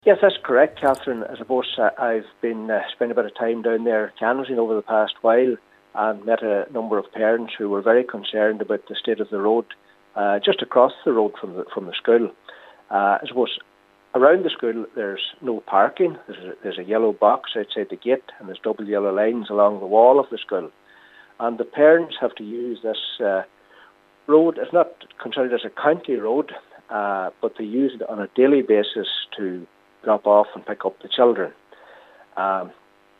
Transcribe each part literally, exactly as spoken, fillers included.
Yes, that's correct, Catherine. I suppose uh, I've been uh, spending a bit of time down there canvassing over the past while and met a number of parents who were very concerned about the state of the road uh, just across the road from the from the school. Uh, I suppose around the school there's no parking. There's a, there's a yellow box outside the gate and there's double yellow lines along the wall of the school. And the parents have to use this uh, road. It's not considered as a county road, uh, but they use it on a daily basis to drop off and pick up the children. Um,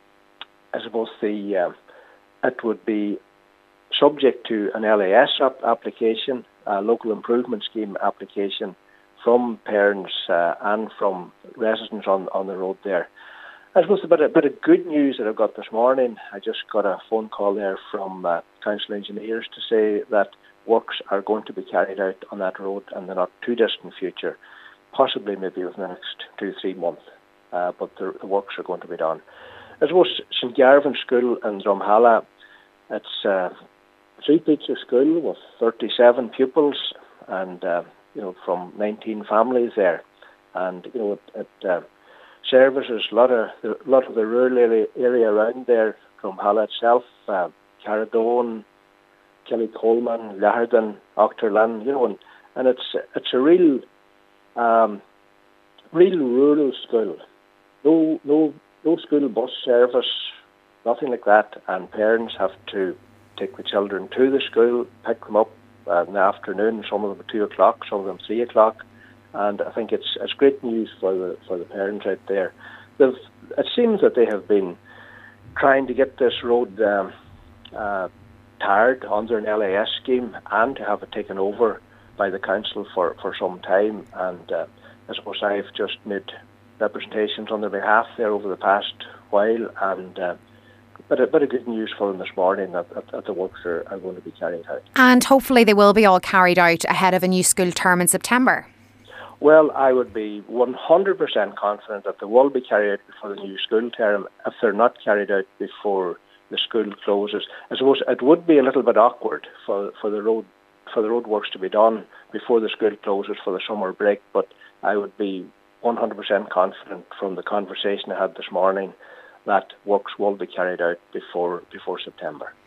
I suppose the uh, it would be subject to an L A S ap- application, a local improvement scheme application from parents uh, and from residents on, on the road there. I suppose a bit, a bit of good news that I've got this morning. I just got a phone call there from uh, council engineers to say that works are going to be carried out on that road in the not too distant future, possibly maybe within the next two, three months, uh, but the, the works are going to be done. I suppose Saint Garvan School in Drumhala, it's a three-teacher school with thirty-seven pupils and, uh, you know, from nineteen families there. And, you know, it, it uh, services a lot of, a lot of the rural area, area around there, Drumhala itself, uh, Carradone, Killycoleman, Laharden, Ochterlin, you know, and, and it's it's a real Um, real rural school. No, no, no school bus service, nothing like that. And parents have to take the children to the school, pick them up uh, in the afternoon. Some of them at two o'clock, some of them three o'clock. And I think it's it's great news for the for the parents out there. They've, it seems that they have been trying to get this road um, uh, tarred under an L A S scheme and to have it taken over by the council for, for some time, and uh, I suppose I've just made representations on their behalf there over the past while, and uh, but a bit of good news for them this morning that, that, that the works are, are going to be carried out. And hopefully they will be all carried out ahead of a new school term in September. Well, I would be one hundred percent confident that they will be carried out before the new school term. If they're not carried out before the school closes, I suppose it would be a little bit awkward for for the road for the road works to be done before the school closes for the summer break, but I would be one hundred percent confident from the conversation I had this morning that works will be carried out before before September.